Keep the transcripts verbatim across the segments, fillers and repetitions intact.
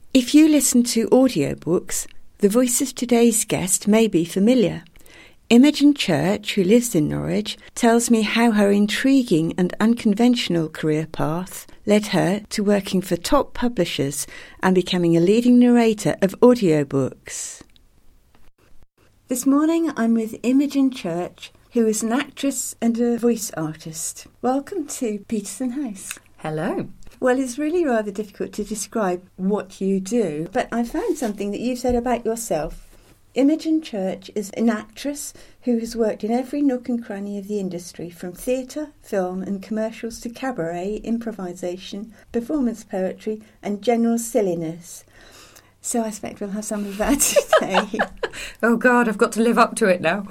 If you listen to audiobooks, the voice of today's guest may be familiar. Imogen Church, who lives in Norwich, tells me how her intriguing and unconventional career path led her to working for top publishers and becoming a leading narrator of audiobooks. This morning I'm with Imogen Church, who is an actress and a voice artist. Welcome to Peterson House. Hello. Well, it's really rather difficult to describe what you do, but I found something that you said about yourself. Imogen Church is an actress who has worked in every nook and cranny of the industry, from theatre, film and commercials to cabaret, improvisation, performance poetry and general silliness. So I expect we'll have some of that today. Oh God, I've got to live up to it now.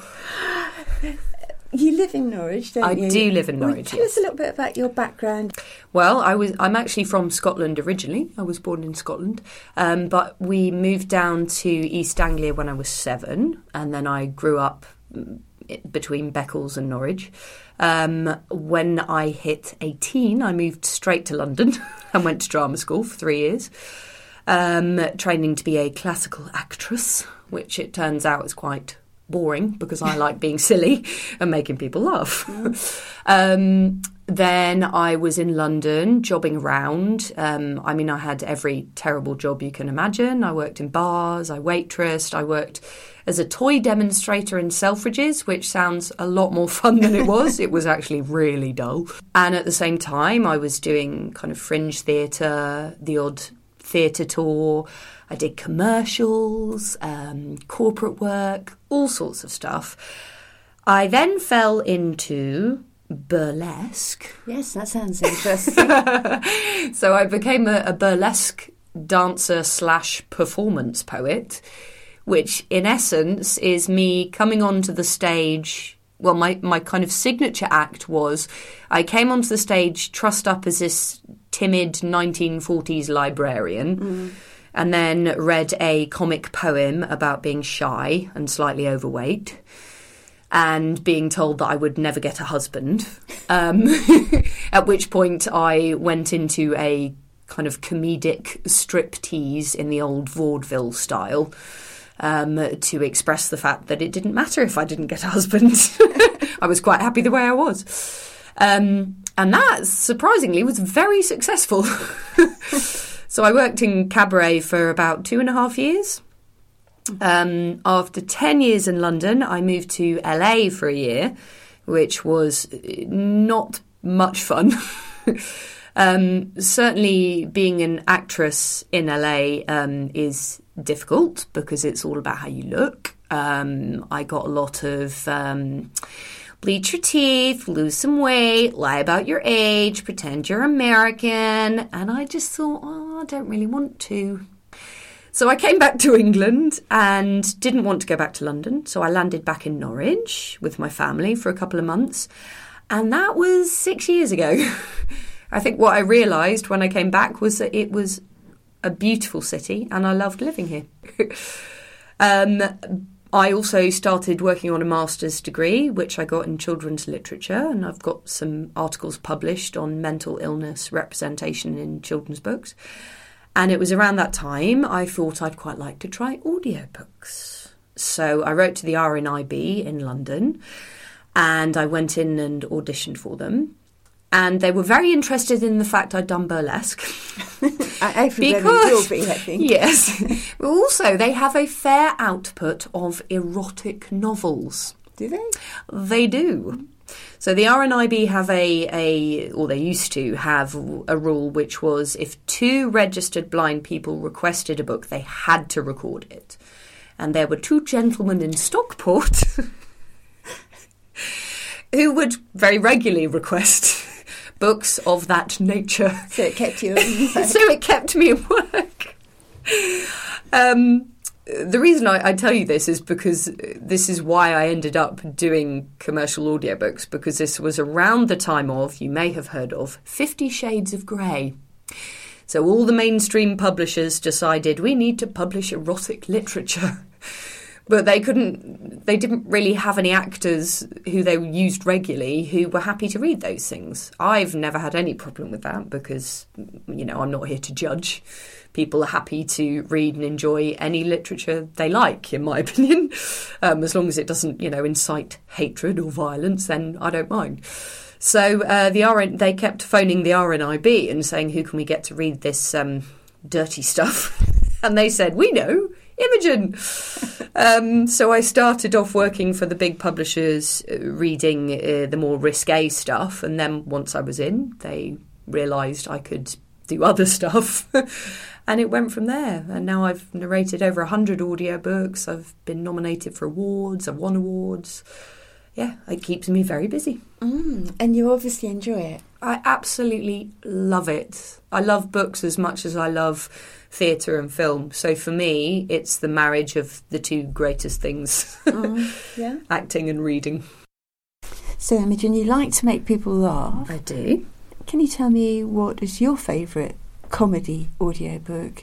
You live in Norwich, don't I you? I do live in Norwich, well, Tell yes. us a little bit about your background. Well, I was, I'm actually from Scotland originally. I was born in Scotland. Um, but we moved down to East Anglia when I was seven. And then I grew up between Beccles and Norwich. Um, when I hit eighteen, I moved straight to London and went to drama school for three years. Um, training to be a classical actress, which it turns out is quite boring because I like being silly and making people laugh. Mm. um, then I was in London jobbing around. Um, I mean, I had every terrible job you can imagine. I worked in bars, I waitressed, I worked as a toy demonstrator in Selfridges, which sounds a lot more fun than it was. It was actually really dull. And at the same time, I was doing kind of fringe theatre, the odd theatre tour. I did commercials, um, corporate work, all sorts of stuff. I then fell into burlesque. Yes, that sounds interesting. So I became a, a burlesque dancer slash performance poet, which in essence is me coming onto the stage. Well, my, my kind of signature act was I came onto the stage trussed up as this timid nineteen forties librarian. Mm. And then read a comic poem about being shy and slightly overweight and being told that I would never get a husband. Um, at which point I went into a kind of comedic striptease in the old vaudeville style um, to express the fact that it didn't matter if I didn't get a husband. I was quite happy the way I was. Um, and that, surprisingly, was very successful. So I worked in cabaret for about two and a half years. Um, after ten years in London, I moved to L A for a year, which was not much fun. um, certainly being an actress in L A um, is difficult because it's all about how you look. Um, I got a lot of... Um, bleach your teeth, lose some weight, lie about your age, pretend you're American. And I just thought, oh, I don't really want to. So I came back to England and didn't want to go back to London. So I landed back in Norwich with my family for a couple of months. And that was six years ago. I think what I realised when I came back was that it was a beautiful city and I loved living here. um I also started working on a master's degree, which I got in children's literature, and I've got some articles published on mental illness representation in children's books. And it was around that time I thought I'd quite like to try audiobooks. So I wrote to the R N I B in London, and I went in and auditioned for them. And they were very interested in the fact I'd done burlesque. Everybody will be, I think. Yes. But also, they have a fair output of erotic novels. Do they? They do. So the R N I B have a, a, or they used to have a rule which was if two registered blind people requested a book, they had to record it. And there were two gentlemen in Stockport who would very regularly request books of that nature. So it kept you in work. So it kept me in work. Um, the reason I, I tell you this is because this is why I ended up doing commercial audiobooks, because this was around the time of, you may have heard of, Fifty Shades of Grey. So all the mainstream publishers decided we need to publish erotic literature. But they couldn't, they didn't really have any actors who they used regularly who were happy to read those things. I've never had any problem with that because, you know, I'm not here to judge. People are happy to read and enjoy any literature they like, in my opinion. Um, as long as it doesn't, you know, incite hatred or violence, then I don't mind. So uh, the R N, they kept phoning the R N I B and saying, who can we get to read this um, dirty stuff? And they said, we know, Imogen. um, so I started off working for the big publishers, uh, reading uh, the more risque stuff. And then once I was in, they realised I could do other stuff. And it went from there. And now I've narrated over one hundred audiobooks. I've been nominated for awards. I've won awards. Yeah, it keeps me very busy. Mm, and you obviously enjoy it. I absolutely love it. I love books as much as I love theatre and film. So for me, it's the marriage of the two greatest things. Mm, yeah. Acting and reading. So, Imogen, you like to make people laugh. I do. Can you tell me what is your favourite comedy audiobook?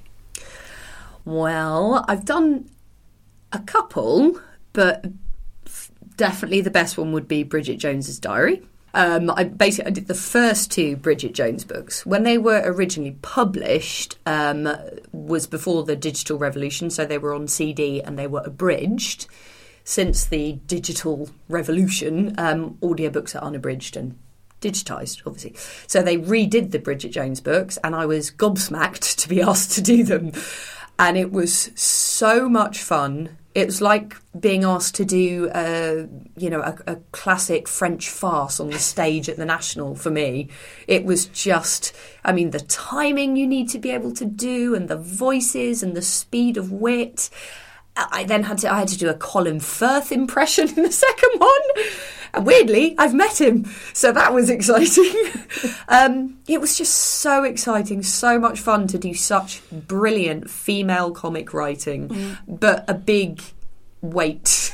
Well, I've done a couple, but definitely the best one would be Bridget Jones's Diary. Um, I basically I did the first two Bridget Jones books. When they were originally published, um, was before the digital revolution, so they were on C D and they were abridged. Since the digital revolution, um, audiobooks are unabridged and digitised, obviously. So they redid the Bridget Jones books, and I was gobsmacked to be asked to do them. And it was so much fun. It was like being asked to do, uh, you know, a, a classic French farce on the stage at the National for me. It was just, I mean, the timing you need to be able to do and the voices and the speed of wit. I then had to, I had to do a Colin Firth impression in the second one. And weirdly, I've met him. So that was exciting. um, it was just so exciting, so much fun to do such brilliant female comic writing, mm. but a big weight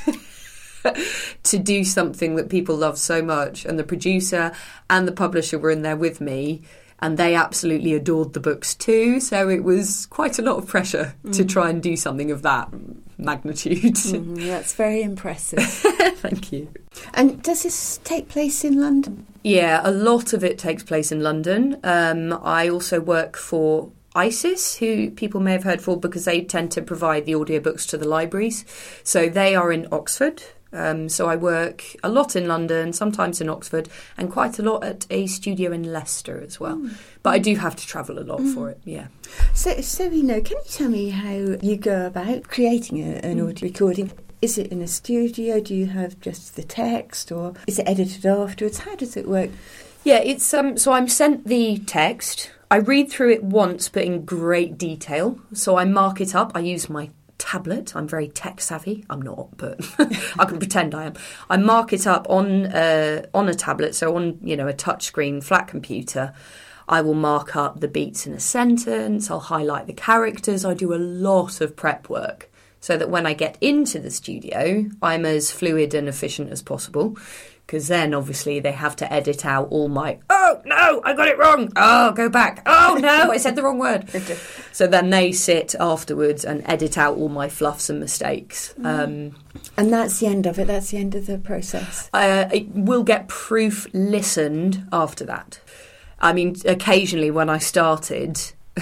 to do something that people love so much. And the producer and the publisher were in there with me, and they absolutely adored the books too. So it was quite a lot of pressure mm. to try and do something of that magnitude. Mm, that's very impressive. Thank you. And does this take place in London? Yeah, a lot of it takes place in London. Um, I also work for ISIS, who people may have heard for because they tend to provide the audiobooks to the libraries. So they are in Oxford. Um, so I work a lot in London, sometimes in Oxford, and quite a lot at a studio in Leicester as well. Mm. But I do have to travel a lot mm. for it, yeah. So, so we know, can you tell me how you go about creating a, an mm. audio recording? Is it in a studio? Do you have just the text, or is it edited afterwards? How does it work? Yeah, it's um. So I'm sent the text. I read through it once, but in great detail. So I mark it up. I use my tablet. I'm very tech savvy. I'm not, but I can pretend I am. I mark it up on uh, on a tablet, so on, you know, a touchscreen flat computer. I will mark up the beats in a sentence. I'll highlight the characters. I do a lot of prep work so that when I get into the studio, I'm as fluid and efficient as possible. Because then, obviously, they have to edit out all my, oh, no, I got it wrong. Oh, go back. Oh, no, I said the wrong word. So then they sit afterwards and edit out all my fluffs and mistakes. Mm. Um, and that's the end of it? That's the end of the process? Uh, it will get proof listened after that. I mean, occasionally when I started,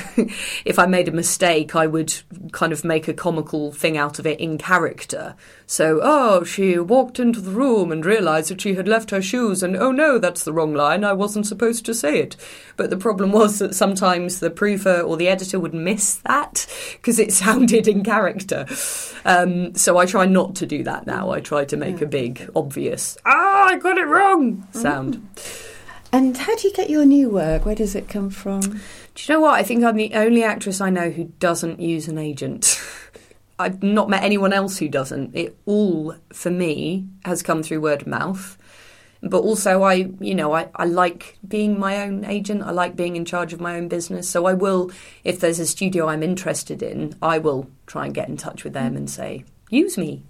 if I made a mistake, I would kind of make a comical thing out of it in character. So, oh, she walked into the room and realised that she had left her shoes, and oh no, that's the wrong line, I wasn't supposed to say it. But the problem was that sometimes the prover or the editor would miss that because it sounded in character. Um, so I try not to do that now. I try to make a big, obvious, ah, I got it wrong sound. Mm. And how do you get your new work? Where does it come from? Do you know what? I think I'm the only actress I know who doesn't use an agent. I've not met anyone else who doesn't. It all, for me, has come through word of mouth. But also, I, you know, I, I like being my own agent. I like being in charge of my own business. So I will, if there's a studio I'm interested in, I will try and get in touch with them and say, use me.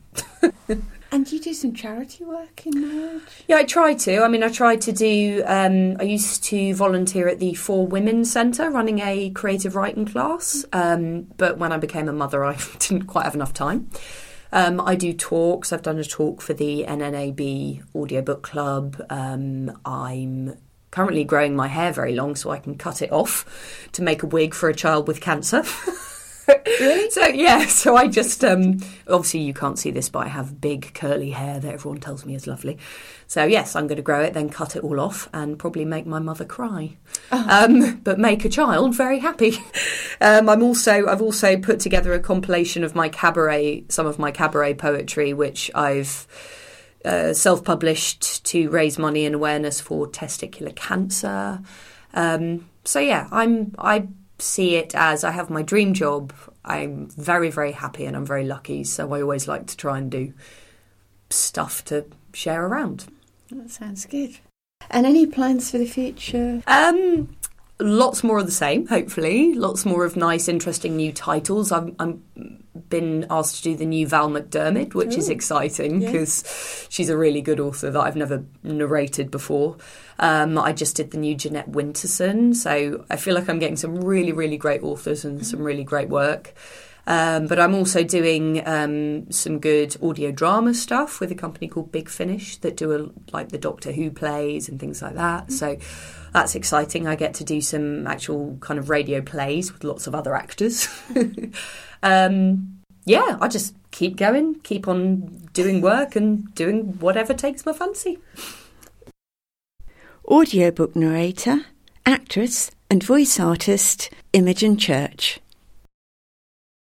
And you do some charity work in Norwich? Yeah, I try to. I mean, I try to do... Um, I used to volunteer at the For Women Centre, running a creative writing class. Um, but when I became a mother, I didn't quite have enough time. Um, I do talks. I've done a talk for the N N A B Audiobook Club. Um, I'm currently growing my hair very long so I can cut it off to make a wig for a child with cancer. Really? So, yeah, so I just, um, obviously you can't see this, but I have big curly hair that everyone tells me is lovely. So, yes, I'm going to grow it, then cut it all off and probably make my mother cry. Oh. Um, but make a child very happy. Um, I'm also, I've also put together a compilation of my cabaret, some of my cabaret poetry, which I've uh, self-published to raise money and awareness for testicular cancer. Um, so, yeah, I'm, I see it as I have my dream job. I'm very, very happy and I'm very lucky. So I always like to try and do stuff to share around. That sounds good. And any plans for the future? Um, lots more of the same, hopefully. Lots more of nice, interesting new titles. I've I'm been asked to do the new Val McDermid, which Ooh. is exciting because yeah. she's a really good author that I've never narrated before. Um, I just did the new Jeanette Winterson, so I feel like I'm getting some really, really great authors and some really great work. Um, but I'm also doing um, some good audio drama stuff with a company called Big Finish that do a, like the Doctor Who plays and things like that. Mm-hmm. So that's exciting. I get to do some actual kind of radio plays with lots of other actors. um, yeah, I just keep going, keep on doing work and doing whatever takes my fancy. Audiobook narrator, actress and voice artist Imogen Church.